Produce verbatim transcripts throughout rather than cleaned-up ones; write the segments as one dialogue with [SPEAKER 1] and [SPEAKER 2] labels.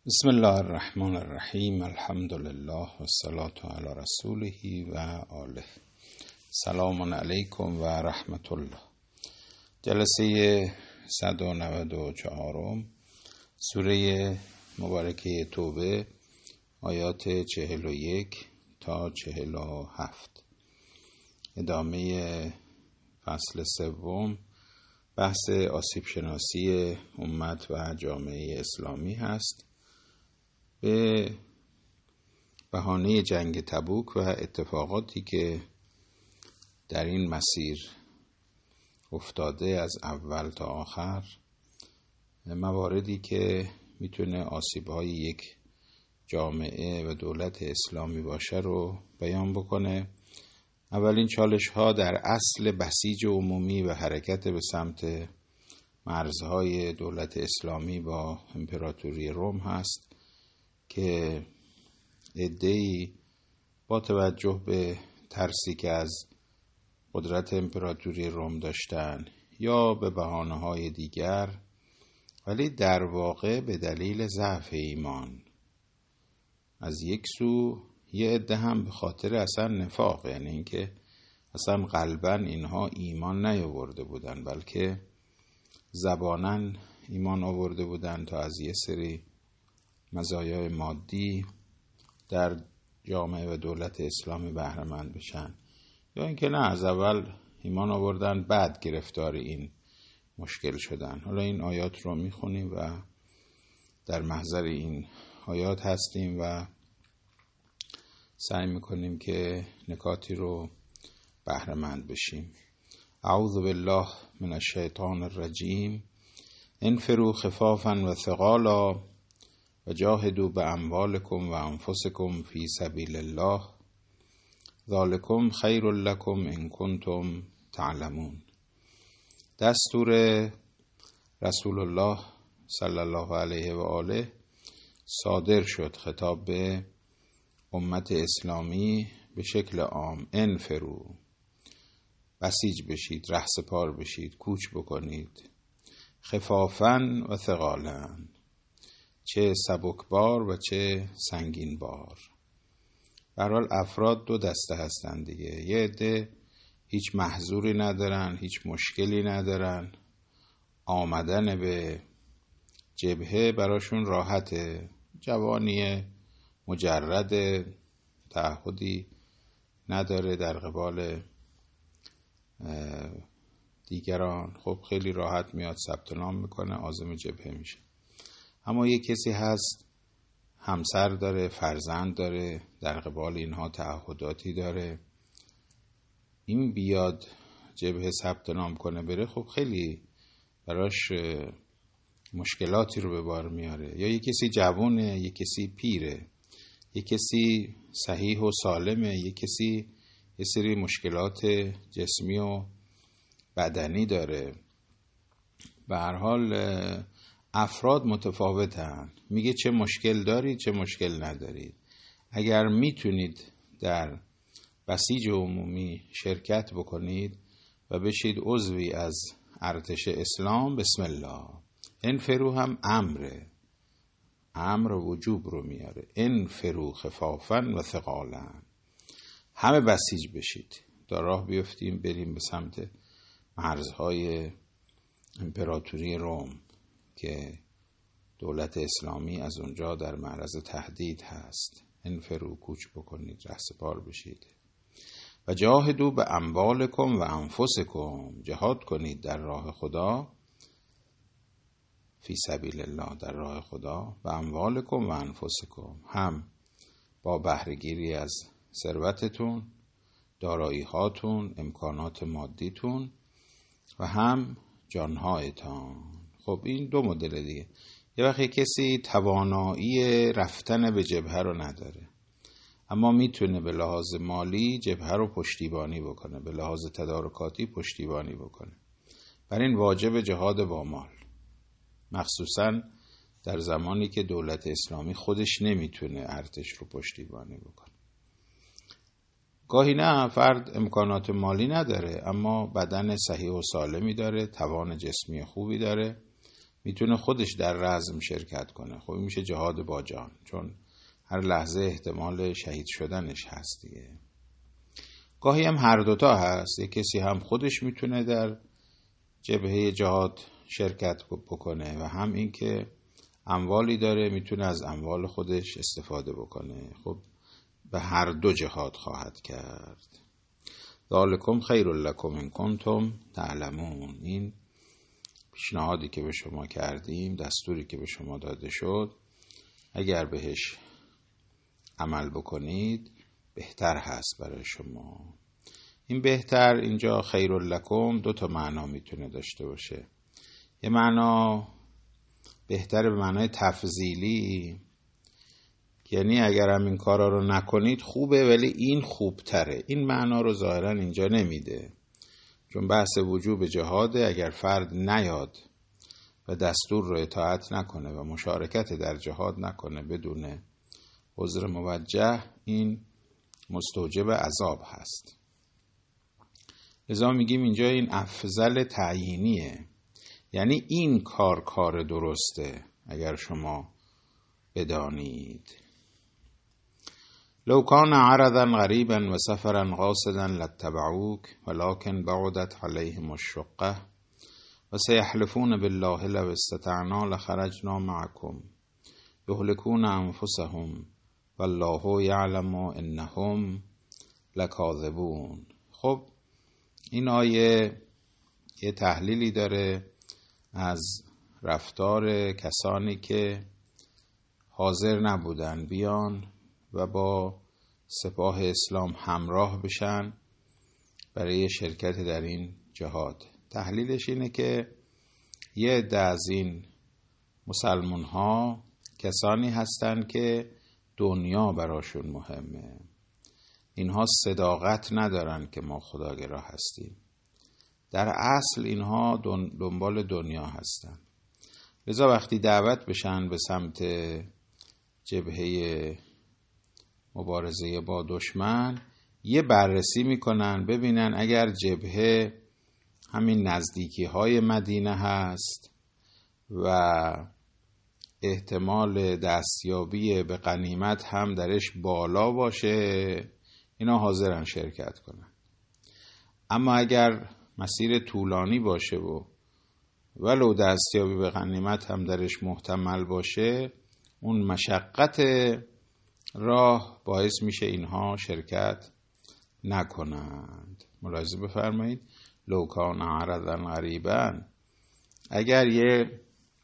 [SPEAKER 1] بسم الله الرحمن الرحیم. الحمد لله و الصلاة علی رسوله و آله. سلام علیکم و رحمت الله. جلسه صد و نود و چهار سوره مبارکه توبه، آیات چهل و یک تا چهل و هفت. ادامه فصل سوم، بحث آسیب شناسی امت و جامعه اسلامی هست به بهانه جنگ تبوک و اتفاقاتی که در این مسیر افتاده از اول تا آخر، مواردی که میتونه آسیب‌های یک جامعه و دولت اسلامی باشه رو بیان بکنه. اولین چالش ها در اصل بسیج عمومی و حرکت به سمت مرزهای دولت اسلامی با امپراتوری روم هست که عده‌ای با توجه به ترسی که از قدرت امپراتوری روم داشتن یا به بهانه‌های دیگر، ولی در واقع به دلیل ضعف ایمان، از یک سو یه عده هم به خاطر اصلا نفاق، یعنی اینکه اصلا قلباً اینها ایمان نیاورده بودن بلکه زباناً ایمان آورده بودن تا از یه سری مزایای مادی در جامعه و دولت اسلامی بهره مند بشن، یا اینکه نه، از اول ایمان آوردن بعد گرفتار این مشکل شدن. حالا این آیات رو میخونیم و در محضر این آیات هستیم و سعی میکنیم که نکاتی رو بهره مند بشیم. اعوذ بالله من الشیطان الرجیم. انفروا خفافا و ثقالا و جاهدوا باموالکم و انفسکم فی سبیل الله ذالکم خیر لکم ان کنتم تعلمون. دستور رسول الله صلی الله علیه و آله صادر شد خطاب به امت اسلامی به شکل عام: انفروا، بسیج بشید، رهسپار بشید، کوچ بکنید، خفافاً و ثقالاً، چه سبکبار و چه سنگین بار. به هر حال افراد دو دسته هستند دیگه. یه عده هیچ محظوری ندارن، هیچ مشکلی ندارن، آمدن به جبهه براشون راحته، جوانی مجرد، تعهدی نداره در قبال دیگران، خب خیلی راحت میاد ثبت نام میکنه، عازم جبهه میشه. اما یک کسی هست همسر داره، فرزند داره، در قبال اینها تعهداتی داره، این بیاد جبهه ثبت نام کنه بره، خب خیلی براش مشکلاتی رو به بار میاره. یا یک کسی جوونه، یک کسی پیره، یک کسی صحیح و سالمه، یک کسی یه سری مشکلات جسمی و بدنی داره. به هر حال افراد متفاوتن. میگه چه مشکل دارید، چه مشکل ندارید. اگر میتونید در بسیج عمومی شرکت بکنید و بشید عضوی از ارتش اسلام، بسم الله. انفرو هم امره، امر وجوب رو میاره. انفرو خفافا و ثقالا، همه بسیج بشید، در راه بیفتیم بریم به سمت مرزهای امپراتوری روم که دولت اسلامی از اونجا در معرض تهدید هست. انفرو، کوچ بکنید، رهسپار بشید. و جاهدوا به اموالکم و انفسکم، جهاد کنید در راه خدا، فی سبیل الله، در راه خدا، و اموالکم و انفسکم، هم با بهره‌گیری از ثروتتون، دارایی هاتون، امکانات مادیتون، و هم جانهایتان. خب این دو مدل دیگه. یه وقتی کسی توانایی رفتن به جبهه رو نداره، اما میتونه به لحاظ مالی جبهه رو پشتیبانی بکنه، به لحاظ تدارکاتی پشتیبانی بکنه، برای این واجب جهاد با مال، مخصوصا در زمانی که دولت اسلامی خودش نمیتونه ارتش رو پشتیبانی بکنه. گاهی نه، فرد امکانات مالی نداره اما بدن صحیح و سالمی داره، توان جسمی خوبی داره، میتونه خودش در رزم شرکت کنه. خب میشه جهاد با جان، چون هر لحظه احتمال شهید شدنش هست دیگه. گاهی هم هر دوتا هست، یک کسی هم خودش میتونه در جبهه جهاد شرکت بکنه و هم این که اموالی داره میتونه از اموال خودش استفاده بکنه. خب به هر دو جهاد خواهد کرد. ذالکم خیر لکم ان کنتم تعلمون. این پیشنهادی که به شما کردیم، دستوری که به شما داده شد، اگر بهش عمل بکنید بهتر هست برای شما. این بهتر اینجا خیر لکم دو تا معنا میتونه داشته باشه. یه معنا بهتر به معنای تفضیلی، یعنی اگر هم این کارا رو نکنید خوبه ولی این خوبتره. این معنا رو ظاهرا اینجا نمیده، چون بحث وجوب جهاده. اگر فرد نیاد و دستور رو اطاعت نکنه و مشارکت در جهاد نکنه بدون عذر موجه، این مستوجب عذاب هست. لذا میگیم اینجا این افضل تعیینیه، یعنی این کار کار درسته اگر شما بدانید. لو کان عرضا غریبا و سفرا قاصدا لاتبعوک ولكن بعدت علیهم الشقة و سیحلفون بالله لو استطعنا لخرجنا معكم یهلكون انفسهم والله یعلم انهم لکاذبون. خب این آیه یه تحلیلی داره از رفتار کسانی که حاضر نبودن بیان و با سپاه اسلام همراه بشن برای شرکت در این جهاد. تحلیلش اینه که یه عده از این مسلمان ها کسانی هستن که دنیا براشون مهمه. اینها صداقت ندارن که ما خداگرا هستیم. در اصل اینها دنبال دنیا هستن. لذا وقتی دعوت بشن به سمت جبهه مبارزه با دشمن، یه بررسی میکنن ببینن اگر جبهه همین نزدیکی های مدینه هست و احتمال دستیابی به غنیمت هم درش بالا باشه، اینا حاضرن شرکت کنن. اما اگر مسیر طولانی باشه و ولو دستیابی به غنیمت هم درش محتمل باشه، اون مشقت راه باعث میشه اینها شرکت نکنند. ملاحظه بفرمایید لو کان عرضا غریبا، اگر یه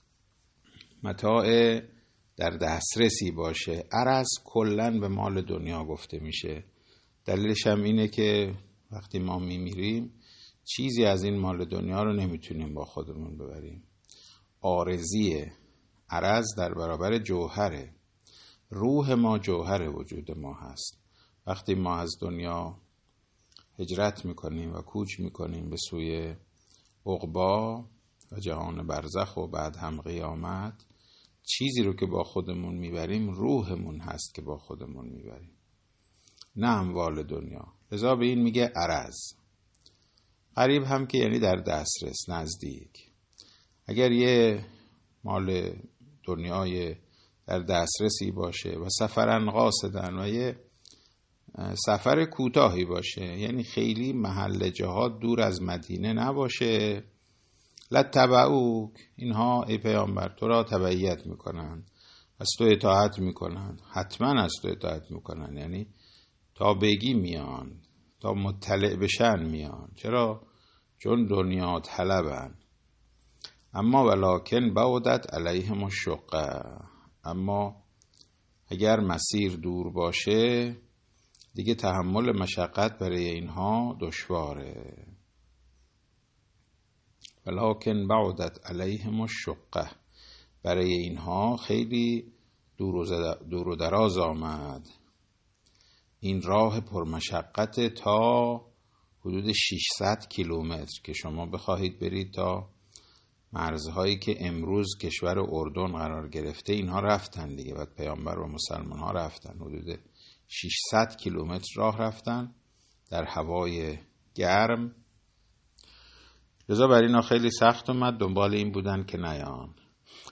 [SPEAKER 1] متاع در دسترسی باشه. عرض کلن به مال دنیا گفته میشه. دلیلش هم اینه که وقتی ما میمیریم چیزی از این مال دنیا رو نمیتونیم با خودمون ببریم. عارضیه. عرض در برابر جوهره. روح ما جوهر وجود ما هست. وقتی ما از دنیا هجرت میکنیم و کوچ میکنیم به سوی عقبا و جهان برزخ و بعد هم قیامت، چیزی رو که با خودمون میبریم روحمون هست که با خودمون میبریم، نه اموال دنیا. لذا به این میگه عرض. قریب هم که یعنی در دسترس، نزدیک. اگر یه مال دنیای در دسترسی باشه و سفرن قاصدن و یه سفر کوتاهی باشه، یعنی خیلی محل جهاد دور از مدینه نباشه، لتبعوک، اینها ای پیامبر تو را تبعیت میکنن، از تو اطاعت میکنن، حتما از تو اطاعت میکنن، یعنی تا بگی میان، تا مطلع بشن میان. چرا؟ چون دنیا طلبن. اما ولکن بعدت علیهم الشقة، اما اگر مسیر دور باشه دیگه تحمل مشقت برای اینها دشواره. ولکن بعدت علیهم الشقة، برای اینها خیلی دور و دراز آمد این راه پرمشقت تا حدود ششصد کیلومتر که شما بخواهید برید تا مرزهایی که امروز کشور اردن قرار گرفته. اینها رفتن دیگه، بعد پیامبر و مسلمان ها رفتن، حدود ششصد کیلومتر راه رفتن در هوای گرم. لذا برای اینا خیلی سخت اومد، دنبال این بودن که نیان.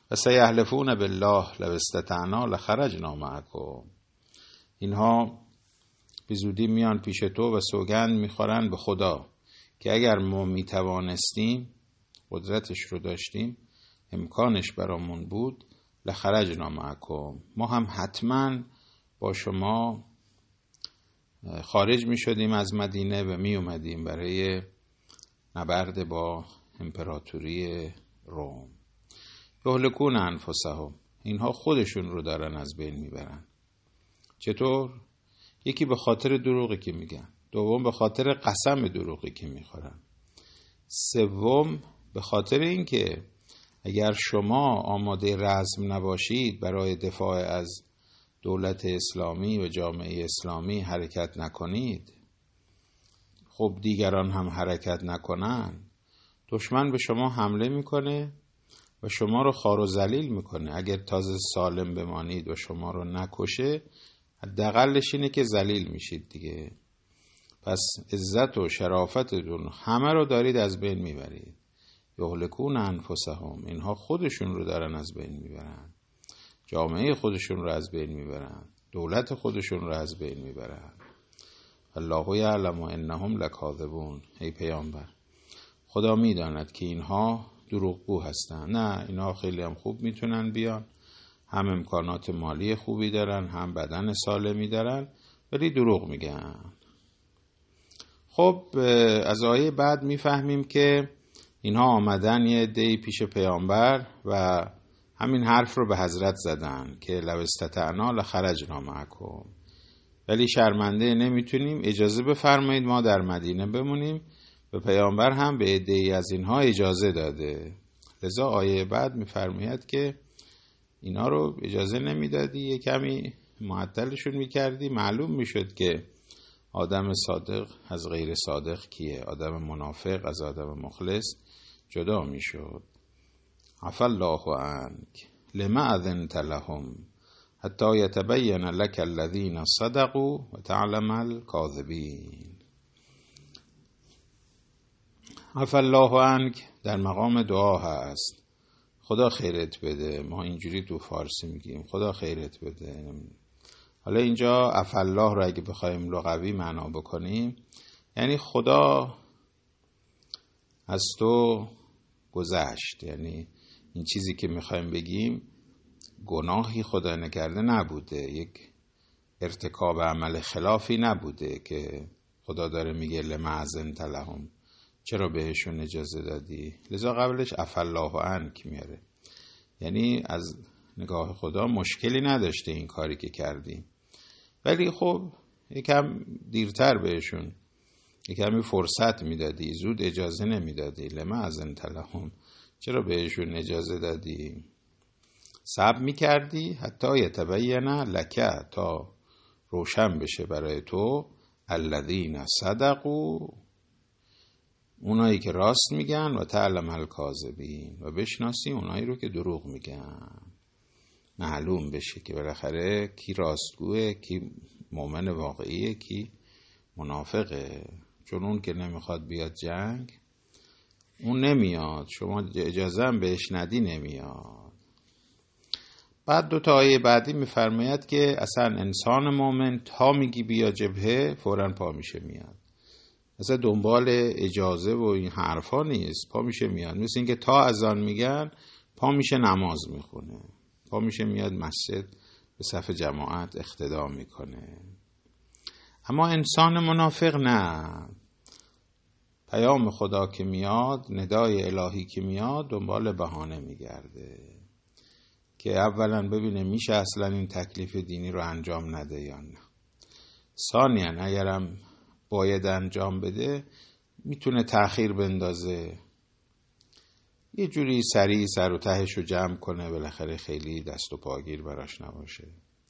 [SPEAKER 1] و سیحلفون بالله لو استطعنا لخرجنا معکم. اینها به زودی میان پیش تو و سوگند میخورن به خدا که اگر ما میتوانستیم، قدرتش رو داشتیم، امکانش برامون بود، لخرجنا معکم، ما هم حتما با شما خارج می شدیم از مدینه و می اومدیم برای نبرد با امپراتوری روم. یهلکون انفسهم، اینها خودشون رو دارن از بین میبرن. چطور؟ یکی به خاطر دروغی که میگن، دوم به خاطر قسم دروغی که میخورن، سوم به خاطر اینکه اگر شما آماده رزم نباشید برای دفاع از دولت اسلامی و جامعه اسلامی حرکت نکنید، خب دیگران هم حرکت نکنن، دشمن به شما حمله میکنه و شما رو خوار و ذلیل میکنه. اگر تازه سالم بمانید و شما رو نکشه، حداقلش اینه که ذلیل میشید دیگه. پس عزت و شرافتتون همه رو دارید از بین میبرید. یهلکون انفسهم، اینها خودشون رو دارن از بین میبرن، جامعه خودشون رو از بین میبرن، دولت خودشون رو از بین میبرن. الله یعلم انهم لکاذبون. ای پیامبر، خدا میداند که اینها دروغگو هستن. نه، اینها خیلی هم خوب میتونن بیان، هم امکانات مالی خوبی دارن، هم بدن سالمی دارن، ولی دروغ میگن. خب از آیه بعد میفهمیم که اینها آمدن یه عده‌ای پیش پیامبر و همین حرف رو به حضرت زدن که لو استطعنا لخرجنا معکم، ولی شرمنده نمیتونیم، اجازه بفرمایید ما در مدینه بمونیم. و پیامبر هم به عده‌ای از اینها اجازه داده. لذا آیه بعد میفرماید که اینا رو اجازه نمیدادی، یه کمی معطلشون میکردی، معلوم میشد که آدم صادق از غیر صادق کیه، آدم منافق از آدم مخلص جدا میشد. عفا الله عنک لما اذنت لهم حتی یتبین لک الذین صدقوا و تعلم الکاذبین. عفا الله عنک در مقام دعا هست، خدا خیرت بده. ما اینجوری تو فارسی میگیم خدا خیرت بده. حالا اینجا عفا الله رو اگه بخوایم لغوی معنا بکنیم، یعنی خدا از تو گذشت، یعنی این چیزی که میخوایم بگیم گناهی خدا نکرده نبوده، یک ارتکاب عمل خلافی نبوده که خدا داره میگه لما اذنت لهم، چرا بهشون اجازه دادی؟ لذا قبلش عفا الله عنک میاره، یعنی از نگاه خدا مشکلی نداشته این کاری که کردیم، ولی خب یکم دیرتر بهشون یکمی فرصت میدادی، زود اجازه نمیدادی. لما اذنت لهم، چرا بهشون اجازه دادی؟ صبر میکردی حتی یتبین لک، تا روشن بشه برای تو الذین صدقوا، اونایی که راست میگن، و تعلم الکاذبین، و بشناسی اونایی رو که دروغ میگن، معلوم بشه که بالاخره کی راستگوه، کی مؤمن واقعیه، کی منافقه. چون اون که نمیخواد بیاد جنگ، اون نمیاد، شما اجازه هم بهش ندی نمیاد. بعد دو تا آیه بعدی میفرماید که اصلا انسان مؤمن تا میگی بیا جبهه فوراً پا میشه میاد، اصلا دنبال اجازه و این حرفا نیست، پا میشه میاد. مثل اینکه تا اذان میگن پا میشه نماز میخونه، پا میشه میاد مسجد به صف جماعت اقتدا میکنه. اما انسان منافق نه، پیام خدا که میاد، ندای الهی که میاد، دنبال بهانه میگرده که اولا ببینه میشه اصلا این تکلیف دینی رو انجام نده یا نه، ثانیا اگرم باید انجام بده میتونه تأخیر بندازه، یه جوری سریع سر و تهش رو جمع کنه، بالاخره خیلی دست و پاگیر براش نباشه.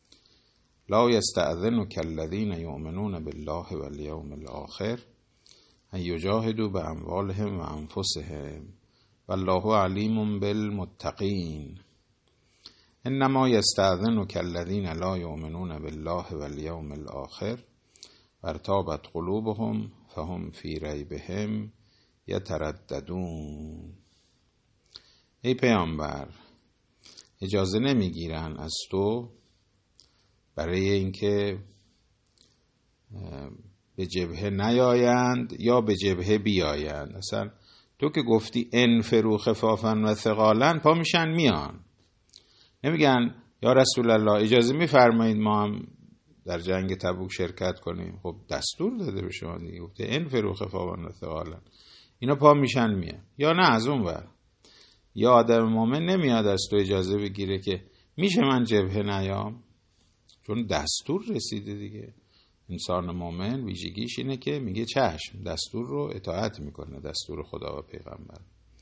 [SPEAKER 1] لا یستأذنک الذین یؤمنون بالله والیوم الاخر ان یجاهدوا باموالهم و انفسهم والله علیم بالمتقین. انما یستأذنک الذین لا یؤمنون بالله والیوم الاخر وارتابت قلوبهم فهم فی ریبهم یترددون. ای پیامبر، اجازه نمیگیرن از تو برای اینکه به جبهه نیایند یا به جبهه بیایند. اصلا تو که گفتی انفروا خفافا و ثقالا، پا میشن میان، نمیگن یا رسول الله اجازه میفرمایید ما هم در جنگ تبوک شرکت کنیم. خب دستور داده به شما دیگه، گفته انفروا خفافا و ثقالا، اینا پا میشن میان. یا نه از اون ور، یا آدم مومن نمیاد از تو اجازه بگیره که میشه من جبهه نیام، چون دستور رسیده دیگه. انسان مومن ویژگیش اینه که میگه چشم، دستور رو اطاعت میکنه، دستور خدا و پیغمبر.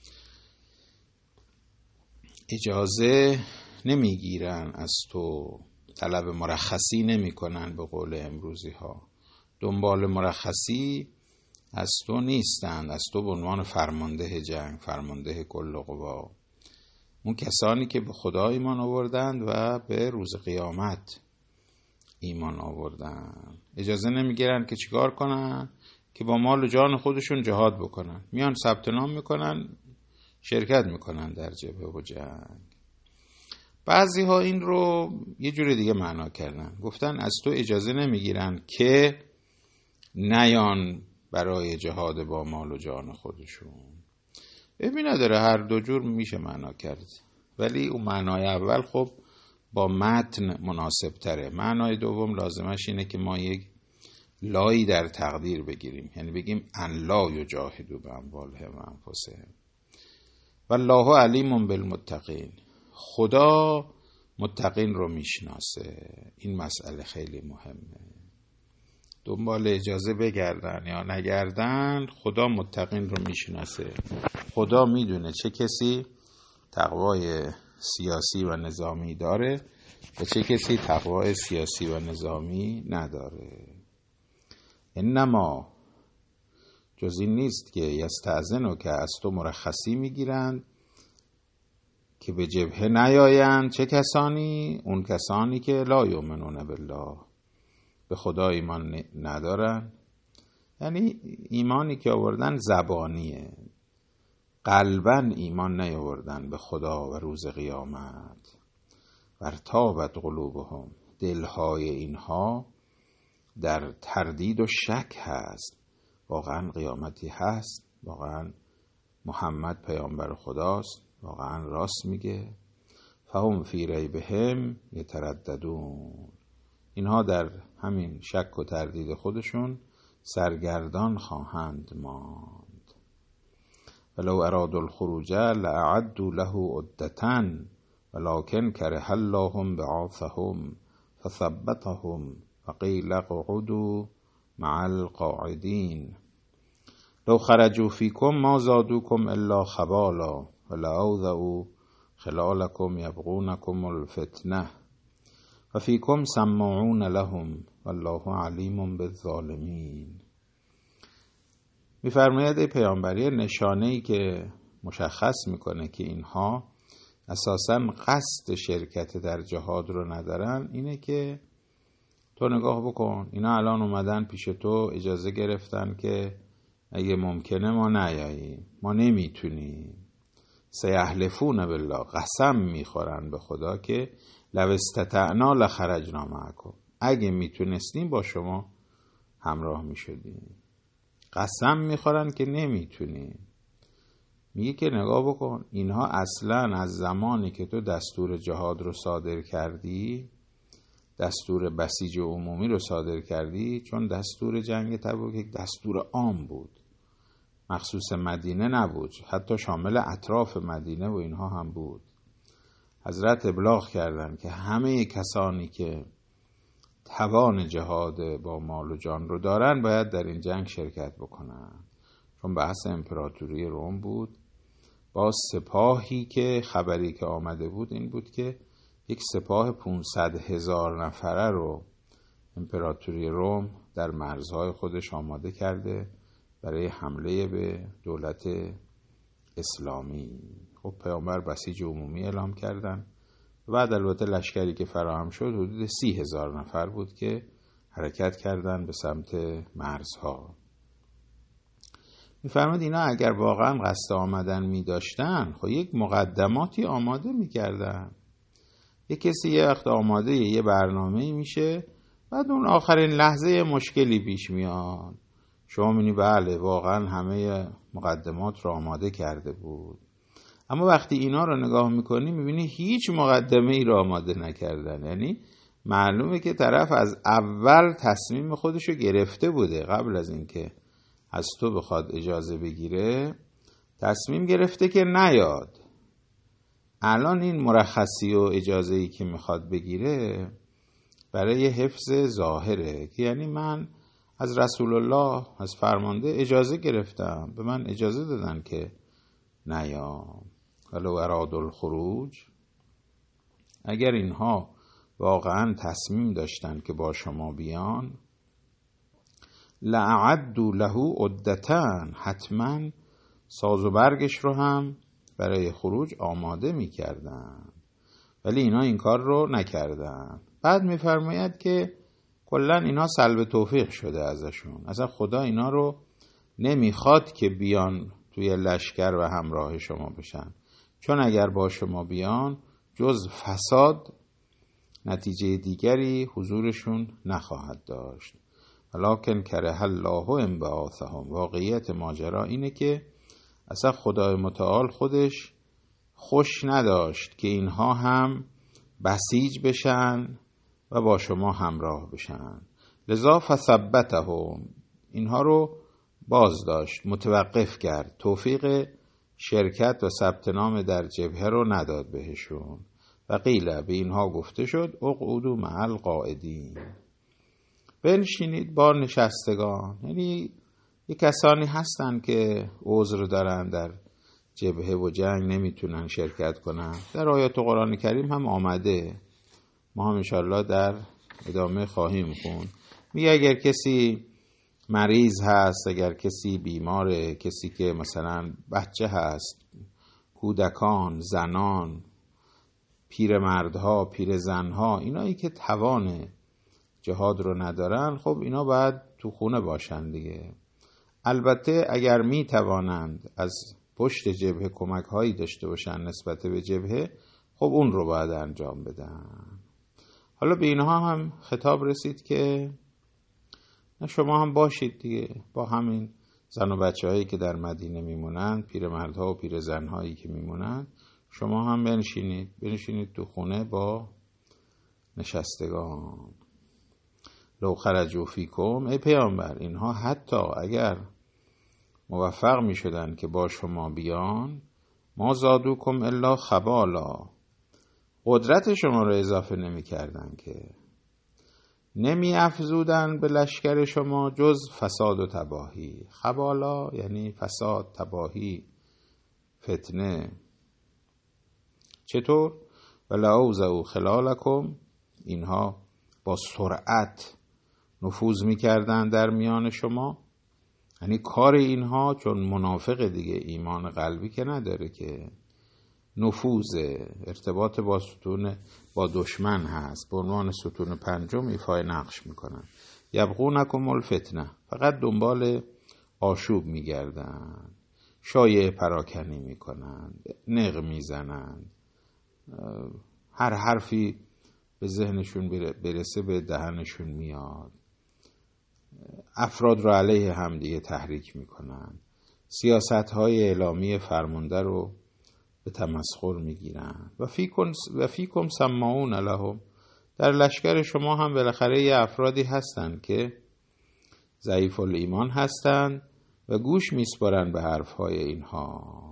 [SPEAKER 1] اجازه نمیگیرن از تو، طلب مرخصی نمیکنن به قول امروزی ها، دنبال مرخصی از تو نیستن، از تو به عنوان فرمانده جنگ، فرمانده کل قوا. اون کسانی که به خدا ایمان آوردند و به روز قیامت ایمان آوردن اجازه نمیگیرن که چیکار کنن؟ که با مال و جان خودشون جهاد بکنن. میان ثبت نام میکنن، شرکت میکنن در جبهه و جنگ. بعضی ها این رو یه جور دیگه معنا کردن، گفتن از تو اجازه نمیگیرن که نیان برای جهاد با مال و جان خودشون. ببین نداره، هر دو جور میشه معنا کرد، ولی اون معنای اول خب با متن مناسب تره. معنای دوم لازمش اینه که ما یک لایی در تقدیر بگیریم، یعنی بگیم ان لا یجاهدوا باموالهم و انفسهم والله علیم بالمتقین. خدا متقین رو میشناسه. این مسئله خیلی مهمه. دنبال اجازه بگردن یا نگردن، خدا متقین رو میشناسه. خدا میدونه چه کسی تقوای سیاسی و نظامی داره و چه کسی تقوای سیاسی و نظامی نداره. انما جز این نیست که یستأذنوا که از تو مرخصی میگیرند که به جبهه نیایند. چه کسانی؟ اون کسانی که لا یؤمنون بالله، به خدا ایمان ندارن. یعنی ایمانی که آوردن زبانیه، قلباً ایمان نیاوردن به خدا و روز قیامت. ورتابت قلوبهم، دلهای اینها در تردید و شک هست. واقعاً قیامتی هست؟ واقعاً محمد پیامبر خداست؟ واقعاً راست میگه؟ فهم فی ریبهم یترددون. اینها در همین شک و تردید خودشون سرگردان خواهند ماند. ولو ارادوا الخروج لأعدوا له عدة ولكن كره الله بعاثهم فثبتهم وقيل اقعدوا مع القاعدين لو خرجوا فيكم ما زادوكم الا خبالا ولأوذوا خلالكم يبغونكم الفتنة وفيكم سماعون لهم والله علیم بالظالمین. می‌فرماید ای پیامبری، نشانه‌ای که مشخص میکنه که اینها اساساً قصد شرکت در جهاد رو ندارن اینه که تو نگاه بکن، اینا الان اومدن پیش تو، اجازه گرفتن که اگه ممکنه ما نیاییم، ما نمیتونیم. سیحلفون بالله، قسم میخورن به خدا که لو استطعنا لخرجنا معکم، اگه میتونستیم با شما همراه میشدیم. قسم میخورن که نمیتونیم. میگه که نگاه بکن، اینها اصلا از زمانی که تو دستور جهاد رو صادر کردی، دستور بسیج عمومی رو صادر کردی، چون دستور جنگ تبوک یک دستور عام بود، مخصوص مدینه نبود، حتی شامل اطراف مدینه و اینها هم بود. حضرت ابلاغ کردن که همه کسانی که توان جهاد با مال و جان رو دارن باید در این جنگ شرکت بکنن، چون بحث امپراتوری روم بود. با سپاهی که خبری که آمده بود این بود که یک سپاه پونصد هزار نفره رو امپراتوری روم در مرزهای خودش آماده کرده برای حمله به دولت اسلامی. خب پیامبر بسیج عمومی اعلام کردن. بعد البته لشکری که فراهم شد حدود سی هزار نفر بود که حرکت کردن به سمت مرزها. می‌فرماد اینا اگر واقعا قصد آمدن می داشتن، خب یک مقدماتی آماده می کردن. یه کسی یه وقت آماده یه برنامه‌ای میشه، بعد اون آخرین لحظه مشکلی پیش میاد، شما می‌بینی بله واقعا همه مقدمات رو آماده کرده بود، اما وقتی اینا رو نگاه میکنی میبینی هیچ مقدمه ای رو آماده نکردن. یعنی معلومه که طرف از اول تصمیم خودشو گرفته بوده، قبل از اینکه از تو بخواد اجازه بگیره تصمیم گرفته که نیاد. الان این مرخصی و اجازه ای که میخواد بگیره برای حفظ ظاهره، که یعنی من از رسول الله، از فرمانده اجازه گرفتم، به من اجازه دادن که نیام. ولو اراد الخروج، اگر اینها واقعا تصمیم داشتن که با شما بیان، لأعدوا له عدة، حتما ساز و برگش رو هم برای خروج آماده می کردن، ولی اینا این کار رو نکردن. بعد می فرماید که کلا اینا سلب توفیق شده ازشون، اصلا خدا اینا رو نمیخواد که بیان توی لشکر و همراه شما بشن، چون اگر با شما بیان جز فساد نتیجه دیگری حضورشون نخواهد داشت. ولکن کره الله انبعاثهم، واقعیت ماجرا اینه که اصلا خدای متعال خودش خوش نداشت که اینها هم بسیج بشن و با شما همراه بشن، لذا فثبتهم، اینها رو باز داشت، متوقف کرد، توفیق شرکت و ثبت نام در جبهه رو نداد بهشون. و قیل، به اینها گفته شد اقعدوا مع القاعدین، بنشینید با نشستگان. یعنی یک کسانی هستن که عذر دارن در جبهه و جنگ نمیتونن شرکت کنن، در آیات قرآن کریم هم آمده، ما هم انشاءالله در ادامه خواهیم خون. میگه اگر کسی مریض هست، اگر کسی بیماره، کسی که مثلا بچه هست، کودکان، زنان، پیرمردها، پیرزنها، اینایی که توان جهاد رو ندارن، خب اینا باید تو خونه باشن دیگه. البته اگر می توانند از پشت جبهه کمک هایی داشته باشن نسبت به جبهه، خب اون رو باید انجام بدن. حالا به اینها هم خطاب رسید که شما هم باشید دیگه، با همین زن و بچه هایی که در مدینه میمونن، پیرمردها و پیرزنهایی که میمونن، شما هم بنشینید بنشینید تو خونه با نشستگان. لو خرجوا فیکم، ای پیامبر، اینها حتی اگر موفق می شدن که با شما بیان، ما زادوکم الا خبالا، قدرت شما رو اضافه نمی کردن، که نمی افزودن به لشکر شما جز فساد و تباهی. خبالا یعنی فساد، تباهی، فتنه. چطور؟ ولأوضعوا خلالکم، اینها با سرعت نفوذ میکردن در میان شما. یعنی کار اینها، چون منافق دیگه ایمان قلبی که نداره، که نفوذ، ارتباط با ستون با دشمن هست، به عنوان ستون پنجم ایفای نقش میکنن. یبغونکم الفتنه، فقط دنبال آشوب میگردن، شایعه پراکنی میکنن، نق میزنن، هر حرفی به ذهنشون برسه به دهنشون میاد، افراد رو علیه همدیگه تحریک میکنن، سیاست‌های اعلامی فرمانده رو به تمسخر میگیرن. و فیکم و فیکم سماعون لهم، در لشکر شما هم بالاخره یه افرادی هستن که ضعیف الایمان هستن و گوش میسپارن به حرفهای اینها.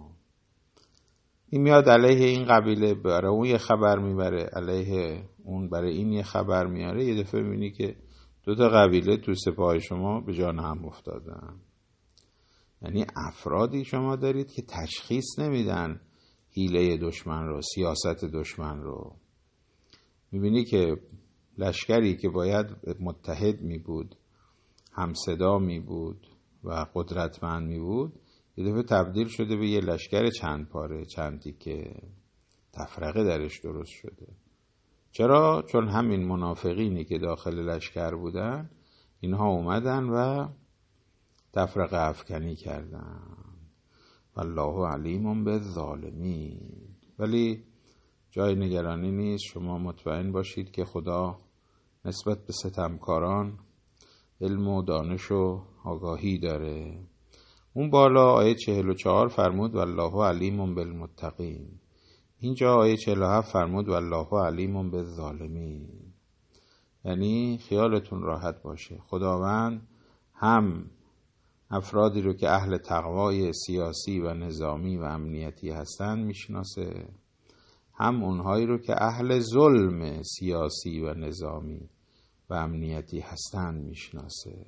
[SPEAKER 1] این میاد علیه این قبیله برای اون یه خبر میبره، علیه اون برای این یه خبر میاره، یه دفعه میبینی که دو تا قبیله تو سپاه شما به جان هم افتادن. یعنی افرادی شما دارید که تشخیص نمیدن حیله دشمن رو، سیاست دشمن رو. میبینی که لشکری که باید متحد میبود، همصدا میبود و قدرتمند میبود، یه دفعه تبدیل شده به یه لشکر چند پاره، چند تیکه، تفرقه درش درست شده. چرا؟ چون همین منافقینی که داخل لشکر بودن، اینها اومدن و تفرقه افکنی کردن. والله علیم بالظالمین. ولی جای نگرانی نیست. شما مطمئن باشید که خدا نسبت به ستمکاران علم و دانش و آگاهی داره. اون بالا آیه چهل و چهار فرمود والله علیم بالمتقین. اینجا آیه چهل و هفت فرمود والله علیم بالظالمین. یعنی خیالتون راحت باشه، خداوند هم افرادی رو که اهل تقوای سیاسی و نظامی و امنیتی هستن میشناسه، هم اونهایی رو که اهل ظلم سیاسی و نظامی و امنیتی هستن میشناسه.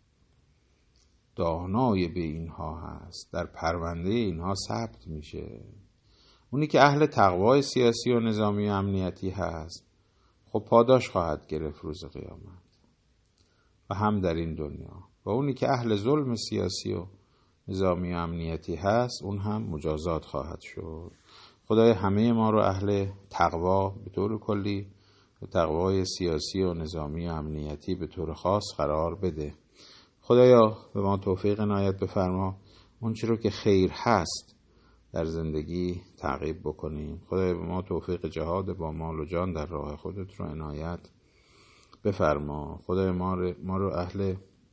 [SPEAKER 1] دانای به اینها هست، در پرونده اینها ثبت میشه. اونی که اهل تقوای سیاسی و نظامی و امنیتی هست خب پاداش خواهد گرفت روز قیامت و هم در این دنیا، و اونی که اهل ظلم سیاسی و نظامی و امنیتی هست اون هم مجازات خواهد شد. خدای همه ما رو اهل تقوا به طور کلی و تقوای سیاسی و نظامی و امنیتی به طور خاص قرار بده. خدایا به ما توفیق عنایت بفرما اون چی رو که خیر هست در زندگی تعقیب بکنیم. خدایا به ما توفیق جهاد با مال و جان در راه خودت رو عنایت بفرما. خدای ما رو, ما رو اهل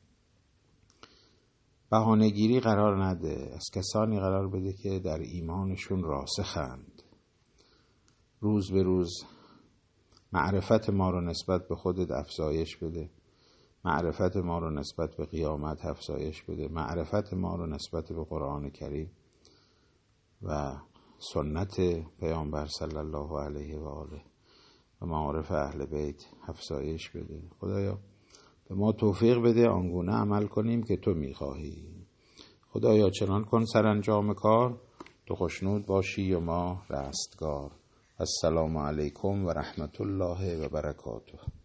[SPEAKER 1] بهانه‌گیری قرار نده، از کسانی قرار بده که در ایمانشون راسخند. روز به روز معرفت ما رو نسبت به خودت افزایش بده، معرفت ما رو نسبت به قیامت افزایش بده، معرفت ما رو نسبت به قرآن کریم و سنت پیامبر صلی الله علیه و آله و معارف اهل بیت افزایش بده. خدایا به ما توفیق بده آنگونه عمل کنیم که تو میخواهی. خدایا چنان کن سرانجام کار تو خوشنود باشی و ما رستگار. السلام علیکم و رحمت الله و برکاته.